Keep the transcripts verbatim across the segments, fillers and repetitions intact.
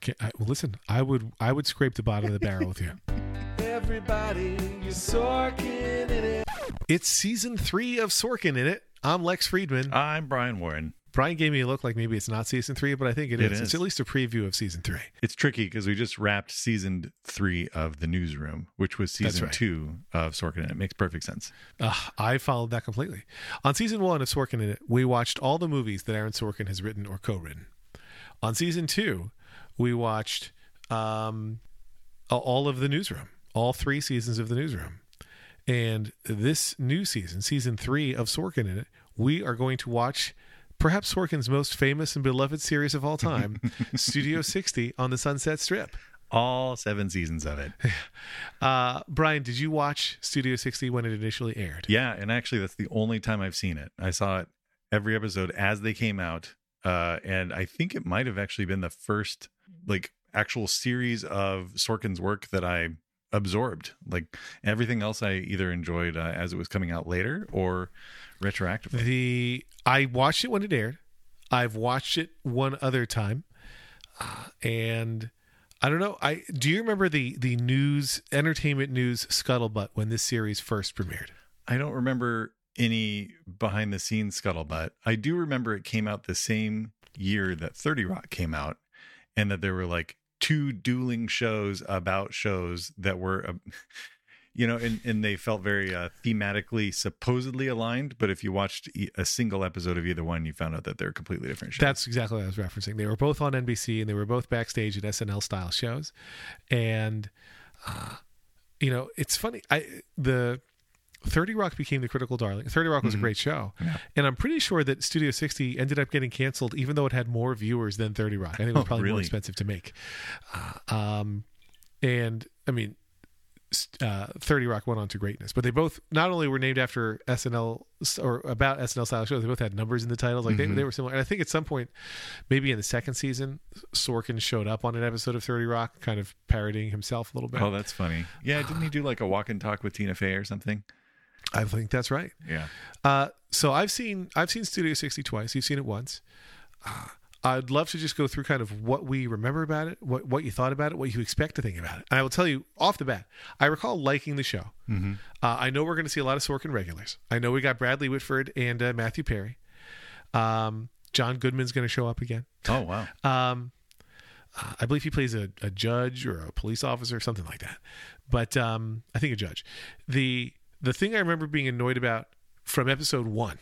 can't. I, well, listen, I would I would scrape the bottom of the barrel with you. Everybody, you're Sorkin in it. It's season three of Sorkin in it. I'm Lex Friedman. I'm Brian Warren. Brian gave me a look like maybe it's not season three, but I think it, It is. is. It's at least a preview of season three. It's tricky because we just wrapped season three of The Newsroom, which was That's season right. two of Sorkin, and it makes perfect sense. Uh, I followed that completely. On season one of Sorkin in it, we watched all the movies that Aaron Sorkin has written or co-written. On season two, we watched um, all of The Newsroom, all three seasons of The Newsroom. And this new season, season three of Sorkin in it, we are going to watch perhaps Sorkin's most famous and beloved series of all time, Studio sixty on the Sunset Strip. All seven seasons of it. Uh, Brian, did you watch Studio sixty when it initially aired? Yeah, and actually that's the only time I've seen it. I saw it every episode as they came out. Uh, and I think it might have actually been the first like actual series of Sorkin's work that I absorbed. Like everything else I either enjoyed uh, as it was coming out later or retroactively. The I watched it when it aired. I've watched it one other time, uh, and I don't know. I do you remember the the news, entertainment news scuttlebutt when this series first premiered? I don't remember any behind the scenes scuttlebutt. I do remember it came out the same year that thirty Rock came out, and that there were like two dueling shows about shows that were, uh, you know, and, and they felt very uh, thematically supposedly aligned. But if you watched e- a single episode of either one, you found out that they're completely different shows. That's exactly what I was referencing. They were both on N B C and they were both backstage at S N L style shows. And, uh, you know, it's funny. I the thirty Rock became the critical darling. thirty Rock was Mhm. a great show. Yeah. And I'm pretty sure that Studio sixty ended up getting canceled even though it had more viewers than thirty Rock. I think it was Oh, probably more really? expensive to make. Uh, um, and, I mean, uh, thirty Rock went on to greatness, but they both not only were named after S N L or about S N L style shows, they both had numbers in the titles. Like Mhm. they, they were similar. And I think at some point, maybe in the second season, Sorkin showed up on an episode of thirty Rock, kind of parodying himself a little bit. Oh, that's funny. Yeah, didn't he do like a walk and talk with Tina Fey or something? I think that's right. Yeah. Uh, so I've seen I've seen Studio sixty twice. You've seen it once. Uh, I'd love to just go through kind of what we remember about it, what what you thought about it, what you expect to think about it. And I will tell you off the bat, I recall liking the show. Mm-hmm. Uh, I know we're going to see a lot of Sorkin regulars. I know we got Bradley Whitford and uh, Matthew Perry. Um, John Goodman's going to show up again. Oh, wow. Um, uh, I believe he plays a, a judge or a police officer, something like that. But um, I think a judge. The the thing I remember being annoyed about from episode one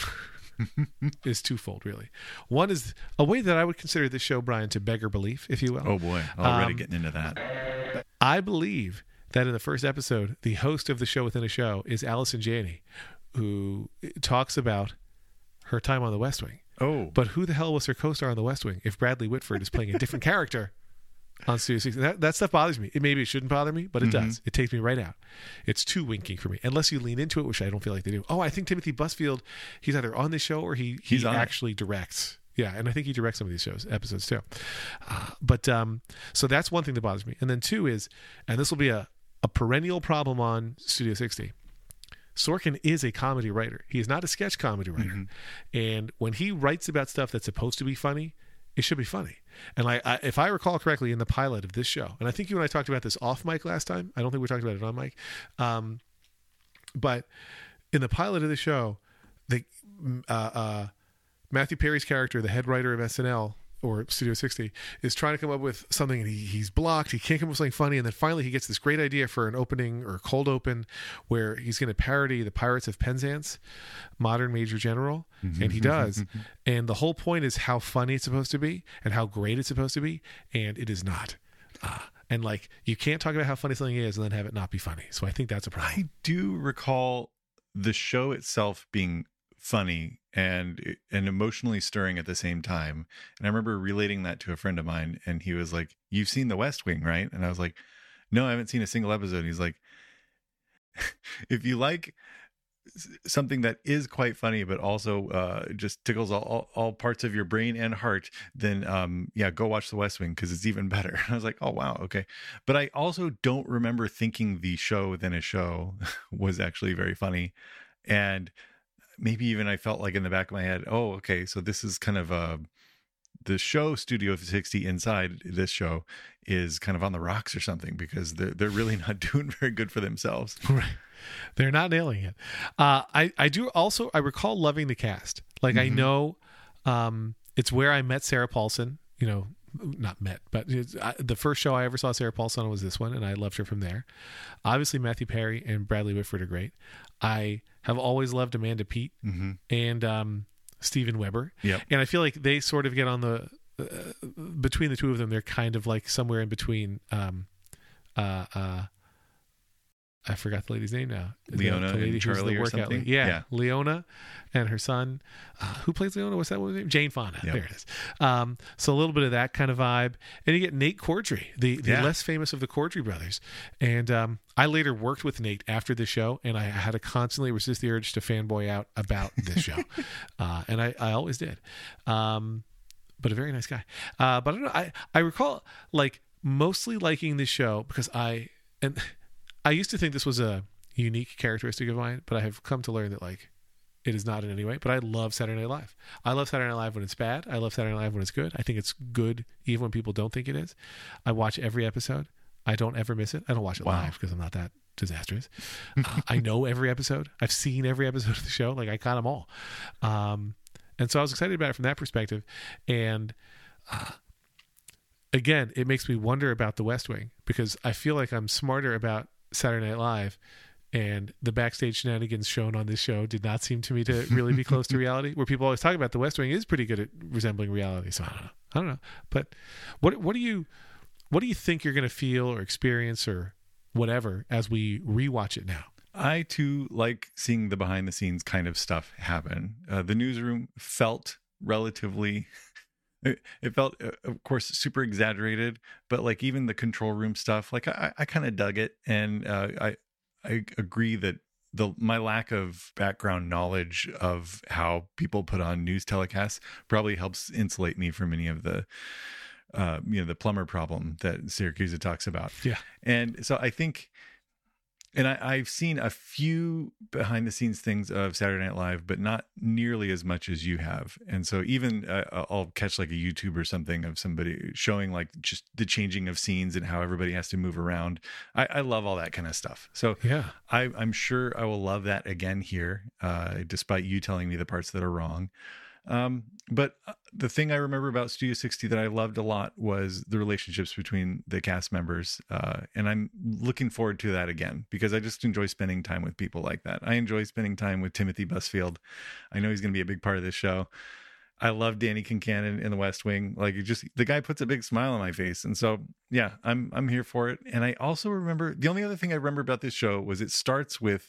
is twofold, really. One is a way that I would consider this show, Brian, to beggar belief, if you will. Oh, boy. Already Um, getting into that. I believe that in the first episode, the host of the show within a show is Allison Janney, who talks about her time on The West Wing. Oh, But who the hell was her co-star on The West Wing if Bradley Whitford is playing a different character on Studio sixty? That, that stuff bothers me. It, maybe it shouldn't bother me, but it Mhm. does. It takes me right out. It's too winking for me. Unless you lean into it, which I don't feel like they do. Oh, I think Timothy Busfield, he's either on the show or he, he He's on it. actually directs. Yeah, and I think he directs some of these shows, episodes too. Uh, but um, so that's one thing that bothers me. And then two is, and this will be a, a perennial problem on Studio sixty, Sorkin is a comedy writer. He is not a sketch comedy writer. Mhm. And when he writes about stuff that's supposed to be funny, it should be funny. And like, I, if I recall correctly, in the pilot of this show, and I think you and I talked about this off mic last time. I don't think we talked about it on mic. Um, but in the pilot of the show, the uh, uh, Matthew Perry's character, the head writer of S N L or Studio sixty, is trying to come up with something, and he, he's blocked. He can't come up with something funny, and then finally he gets this great idea for an opening or cold open where he's going to parody the Pirates of Penzance, Modern Major General, and he does. And the whole point is how funny it's supposed to be and how great it's supposed to be, and it is not. Uh, and like, you can't talk about how funny something is and then have it not be funny. So I think that's a problem. I do recall the show itself being funny and and emotionally stirring at the same time. And I remember relating that to a friend of mine, and he was like, "You've seen The West Wing, right?" And I was like, "No, I haven't seen a single episode." And he's like, "If you like s- something that is quite funny, but also uh, just tickles all, all, all parts of your brain and heart, then um, yeah, go watch The West Wing because it's even better." I was like, "Oh, wow. Okay." But I also don't remember thinking the show within a show was actually very funny. And maybe even I felt like in the back of my head, oh, okay, so this is kind of a the show Studio sixty inside this show is kind of on the rocks or something, because they're they're really not doing very good for themselves. Right. They're not nailing it. Uh, I, I do also, I recall loving the cast. Like, mm-hmm. I know um, it's where I met Sarah Paulson, you know, not met, but it's, I, the first show I ever saw Sarah Paulson on was this one, and I loved her from there. Obviously, Matthew Perry and Bradley Whitford are great. I have always loved Amanda Peet mm-hmm. and um, Steven Weber. Yep. And I feel like they sort of get on the, uh, between the two of them, they're kind of like somewhere in between, um, uh, uh, I forgot the lady's name now. Leona the, the lady and Charlie or something? Lady. Yeah, yeah, Leona and her son. Uh, who plays Leona? What's that woman's name? Jane Fonda. Yep. There it is. Um, so a little bit of that kind of vibe. And you get Nate Cordry, the, the yeah. less famous of the Cordry brothers. And um, I later worked with Nate after the show, and I had to constantly resist the urge to fanboy out about this show. uh, and I, I always did. Um, but a very nice guy. Uh, but I don't know. I, I recall like mostly liking this show because I... and. I used to think this was a unique characteristic of mine, but I have come to learn that like it is not in any way. But I love Saturday Night Live. I love Saturday Night Live when it's bad. I love Saturday Night Live when it's good. I think it's good even when people don't think it is. I watch every episode. I don't ever miss it. I don't watch it wow. live because I'm not that disastrous. uh, I know every episode. I've seen every episode of the show. Like I got them all. Um, and so I was excited about it from that perspective. And uh, again, it makes me wonder about The West Wing because I feel like I'm smarter about Saturday Night Live, and the backstage shenanigans shown on this show did not seem to me to really be close to reality, where people always talk about The West Wing is pretty good at resembling reality. So I don't know. I don't know. But what what do you what do you think you're going to feel or experience or whatever as we rewatch it now? I too like seeing the behind the scenes kind of stuff happen. Uh, the newsroom felt relatively It, it felt, uh, of course, super exaggerated, but like even the control room stuff, like I, I kind of dug it, and uh, I I agree that the my lack of background knowledge of how people put on news telecasts probably helps insulate me from any of the uh, you know the plumber problem that Syracuse talks about. Yeah, and so I think. And I, I've seen a few behind the scenes things of Saturday Night Live, but not nearly as much as you have. And so even uh, I'll catch like a YouTube or something of somebody showing like just the changing of scenes and how everybody has to move around. I, I love all that kind of stuff. So yeah, I, I'm sure I will love that again here, uh, despite you telling me the parts that are wrong. Um, but the thing I remember about Studio sixty that I loved a lot was the relationships between the cast members. Uh, and I'm looking forward to that again, because I just enjoy spending time with people like that. I enjoy spending time with Timothy Busfield. I know he's going to be a big part of this show. I love Danny Kincannon in The West Wing. Like, it just, the guy puts a big smile on my face. And so, yeah, I'm, I'm here for it. And I also remember, the only other thing I remember about this show was it starts with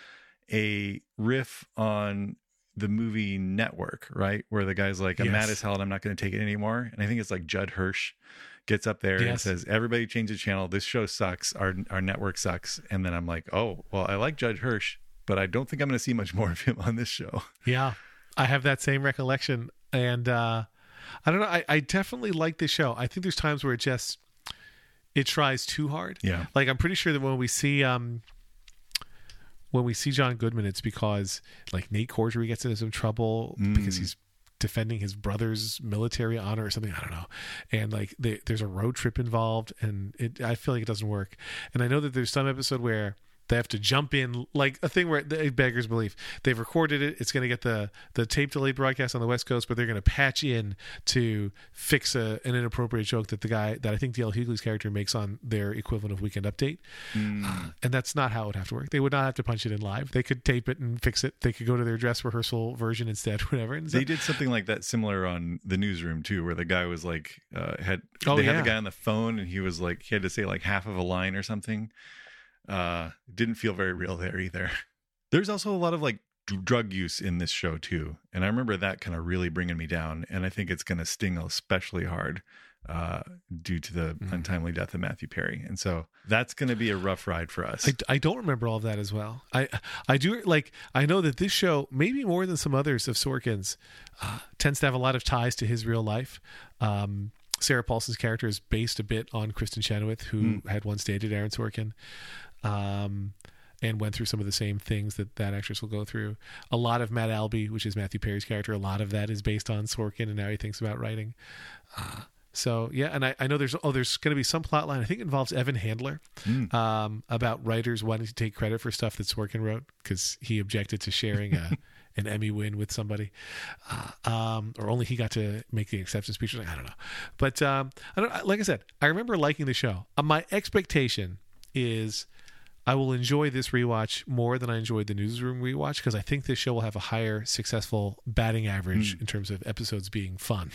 a riff on the movie Network, right? Where the guy's like, I'm yes. mad as hell and I'm not going to take it anymore. And I think it's like Judd Hirsch gets up there yes. and says, everybody change the channel. This show sucks. Our our network sucks. And then I'm like, oh, well, I like Judd Hirsch, but I don't think I'm going to see much more of him on this show. Yeah, I have that same recollection. And uh, I don't know. I, I definitely like this show. I think there's times where it just, it tries too hard. Yeah. Like, I'm pretty sure that when we see... um. When we see John Goodman, it's because like Nate Cordry gets into some trouble mm. because he's defending his brother's military honor or something. I don't know. And like they, there's a road trip involved, and it, I feel like it doesn't work. And I know that there's some episode where they have to jump in, like a thing where it beggars belief. They've recorded it. It's going to get the, the tape delayed broadcast on the West Coast, but they're going to patch in to fix a, an inappropriate joke that the guy that I think D L Hughley's character makes on their equivalent of Weekend Update. Mm. Uh, and that's not how it would have to work. They would not have to punch it in live. They could tape it and fix it. They could go to their dress rehearsal version instead, whatever. And so, they did something like that similar on The Newsroom too, where the guy was like, uh, had, oh, they yeah. had the guy on the phone and he was like, he had to say like half of a line or something. Uh, didn't feel very real there either. There's also a lot of like d- drug use in this show too, and I remember that kind of really bringing me down. And I think it's going to sting especially hard uh, due to the mm. untimely death of Matthew Perry, and so that's going to be a rough ride for us. I, I don't remember all of that as well. I I do like I know that this show, maybe more than some others of Sorkin's, uh, tends to have a lot of ties to his real life. Um, Sarah Paulson's character is based a bit on Kristen Chenoweth, who mm. had once dated Aaron Sorkin. Um, and went through some of the same things that that actress will go through. A lot of Matt Albee, which is Matthew Perry's character, a lot of that is based on Sorkin and how he thinks about writing. Uh, so yeah, and I, I know there's oh there's going to be some plot line, I think it involves Evan Handler, mm. um, about writers wanting to take credit for stuff that Sorkin wrote because he objected to sharing a an Emmy win with somebody, uh, um, or only he got to make the acceptance speech. I don't know, but um, I don't. Like I said, I remember liking the show. Uh, my expectation is I will enjoy this rewatch more than I enjoyed the Newsroom rewatch because I think this show will have a higher successful batting average mm. in terms of episodes being fun.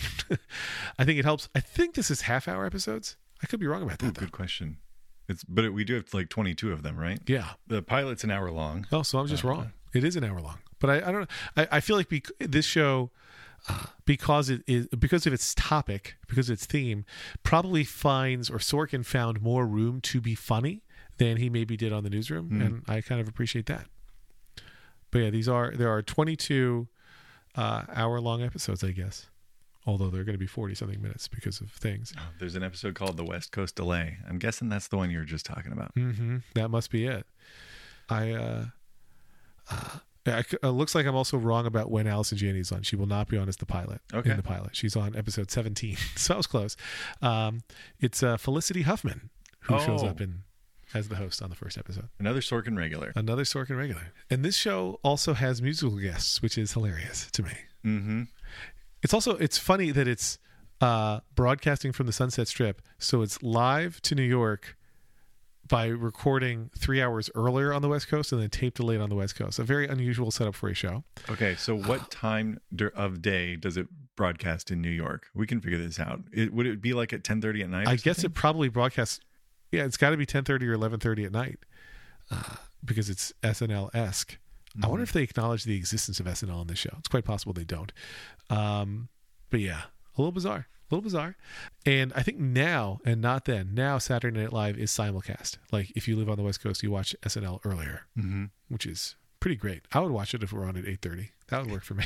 I think it helps. I think this is half hour episodes. I could be wrong about that. Ooh, good question. It's but it, we do have like twenty-two of them, right? Yeah. The pilot's an hour long. Oh, so I'm just uh, wrong. It is an hour long. But I, I don't know. I, I feel like bec- this show, uh, because it is because of its topic, because of its theme, probably finds or Sorkin found more room to be funny than he maybe did on the Newsroom, mm. and I kind of appreciate that. But yeah, these are there are twenty-two uh, hour long episodes, I guess. Although they're going to be forty something minutes because of things. Oh, there's an episode called The West Coast Delay. I'm guessing that's the one you were just talking about. Mm-hmm. That must be it. I. Uh, uh, It looks like I'm also wrong about when Allison Janney's on. She will not be on as the pilot. Okay. In the pilot, she's on episode seventeen. So I was close. Um, it's uh, Felicity Huffman who oh. shows up in as the host on the first episode. Another Sorkin regular. Another Sorkin regular. And this show also has musical guests, which is hilarious to me. Mm-hmm. It's also it's funny that it's uh, broadcasting from the Sunset Strip, so it's live to New York by recording three hours earlier on the West Coast and then tape delayed on the West Coast. A very unusual setup for a show. Okay, so what time of day does it broadcast in New York? We can figure this out. It, would it be like at ten thirty at night? I guess it probably broadcasts. Yeah, it's got to be ten thirty or eleven thirty at night uh, because it's S N L-esque. Mm-hmm. I wonder if they acknowledge the existence of S N L in this show. It's quite possible they don't. Um, but yeah, a little bizarre. A little bizarre. And I think now and not then, now Saturday Night Live is simulcast. Like if you live on the West Coast, you watch S N L earlier, mm-hmm. which is pretty great. I would watch it if we're on at eight thirty. That would work for me.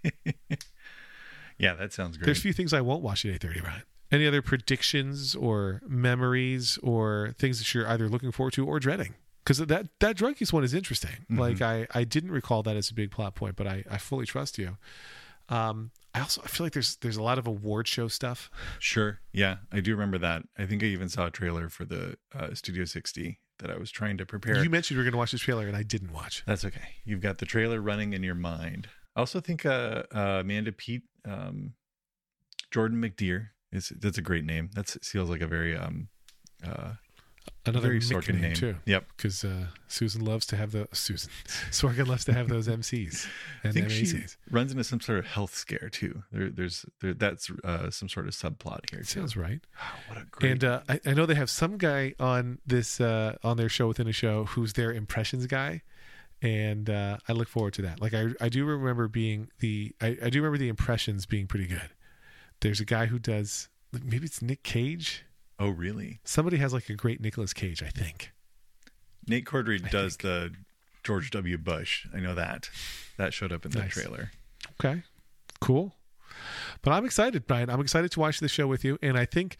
Yeah, that sounds great. There's a few things I won't watch at eight thirty, Ryan. Any other predictions or memories or things that you're either looking forward to or dreading? Because that, that drug use one is interesting. Mm-hmm. Like I, I didn't recall that as a big plot point, but I, I fully trust you. Um, I also I feel like there's there's a lot of award show stuff. Sure, yeah, I do remember that. I think I even saw a trailer for the uh, Studio sixty that I was trying to prepare. You mentioned you were going to watch this trailer, and I didn't watch. That's okay. You've got the trailer running in your mind. I also think uh, uh, Amanda Peet, um, Jordan McDeer is that's a great name. That feels like a very um, uh, another very Sorkin name, name too. Yep, because uh, Susan loves to have the Susan Sorkin loves to have those M Cs and I think M A Cs. She runs into some sort of health scare too. There, there's there, that's uh, some sort of subplot here. Too. Sounds right. Wow, what a great. And uh, I, I know they have some guy on this uh, on their show within a show who's their impressions guy, and uh, I look forward to that. Like I I do remember being the I, I do remember the impressions being pretty good. There's a guy who does maybe it's Nick Cage. Oh, really? Somebody has like a great Nicolas Cage, I think. Nate Cordry I does think. the George W. Bush. I know that. That showed up in the Nice. trailer. Okay, cool. But I'm excited, Brian. I'm excited to watch the show with you. And I think,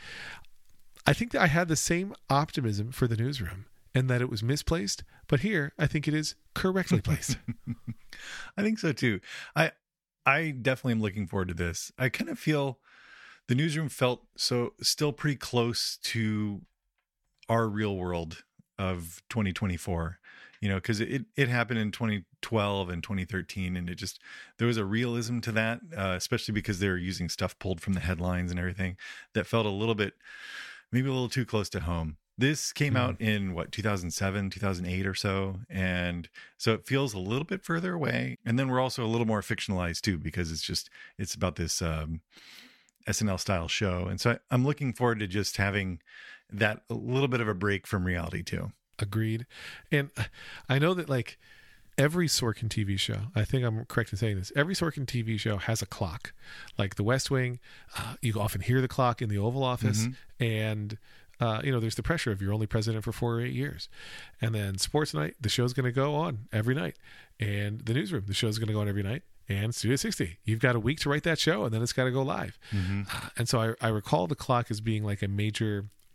I think that I had the same optimism for the Newsroom and that it was misplaced. But here, I think it is correctly placed. I think so too. I, I definitely am looking forward to this. I kind of feel the Newsroom felt so still pretty close to our real world of twenty twenty-four, you know, because it, it happened in twenty twelve and twenty thirteen. And it just, there was a realism to that, uh, especially because they were using stuff pulled from the headlines and everything that felt a little bit, maybe a little too close to home. This came mm. out in what, two thousand seven, two thousand eight or so. And so it feels a little bit further away. And then we're also a little more fictionalized too, because it's just, it's about this um, S N L style show. And so I, I'm looking forward to just having that a little bit of a break from reality too. Agreed. And I know that like every Sorkin T V show, I think I'm correct in saying this, every Sorkin T V show has a clock. Like The West Wing, uh, you often hear the clock in the Oval Office. Mm-hmm. And, uh, you know, there's the pressure of you're only president for four or eight years. And then Sports Night, the show's going to go on every night. And The Newsroom, the show's going to go on every night. And Studio sixty, you've got a week to write that show and then it's got to go live. Mm-hmm. Uh, and so I, I recall the clock as being like a major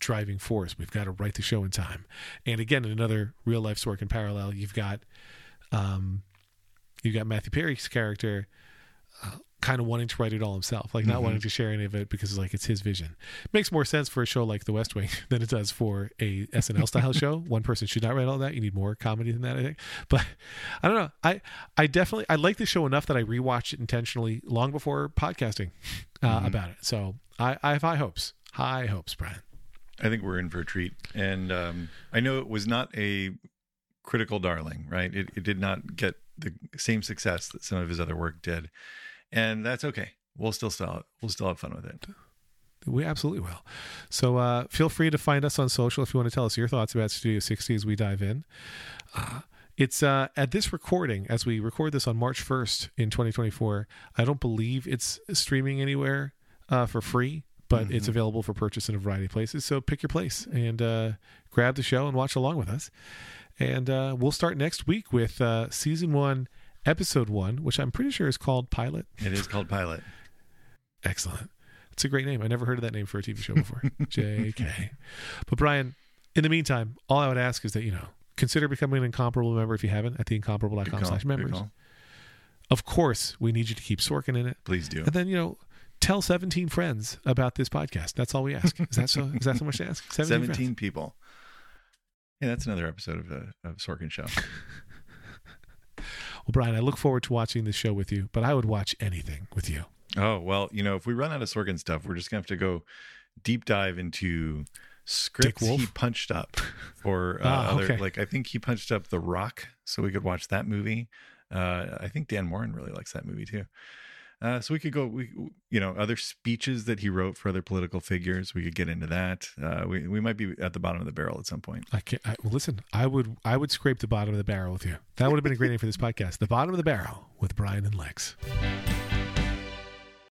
driving force. We've got to write the show in time. And again, in another real life Sorkin parallel, you've got um, you've got Matthew Perry's character uh, kind of wanting to write it all himself, like not Mm-hmm. wanting to share any of it because it's like it's his vision. Makes more sense for a show like The West Wing than it does for a S N L style show. One person should not write all that. You need more comedy than that, I think. But I don't know. I I definitely I like the show enough that I rewatched it intentionally long before podcasting uh, Mhm. about it. So I, I have high hopes. High hopes, Brian. I think we're in for a treat. And um, I know it was not a critical darling, right? It, it did not get the same success that some of his other work did. And that's okay. We'll still still we'll still have fun with it. We absolutely will. So uh, feel free to find us on social if you want to tell us your thoughts about Studio sixty as we dive in. Uh, it's uh, at this recording, as we record this on March first in twenty twenty-four, I don't believe it's streaming anywhere uh, for free, but Mm-hmm. it's available for purchase in a variety of places. So pick your place and uh, grab the show and watch along with us. And uh, we'll start next week with uh, season one, episode one, which I'm pretty sure is called Pilot. It is called Pilot. Excellent. It's a great name. I never heard of that name for a T V show before. J K. But Brian, in the meantime, all I would ask is that, you know, consider becoming an Incomparable member if you haven't at the incomparable dot Good com call. slash Good members. call. Of course, we need you to keep Sorkin in it. Please do. And then, you know, tell seventeen friends about this podcast. That's all we ask. Is that so? Is that so much to ask? seventeen, seventeen friends. people. Yeah, that's another episode of the of Sorkin Show. Well, Brian, I look forward to watching this show with you, but I would watch anything with you. Oh, well, you know, if we run out of Sorkin stuff, we're just going to have to go deep dive into scripts Wolf? he punched up or uh, Ah, other, okay. like, I think he punched up The Rock so we could watch that movie. Uh, I think Dan Morin really likes that movie too. Uh, so we could go, we, you know, other speeches that he wrote for other political figures. We could get into that. Uh, we, we might be at the bottom of the barrel at some point. I can't. I, well, listen, I would, I would scrape the bottom of the barrel with you. That would have been a great name for this podcast. The Bottom of the Barrel with Brian and Lex.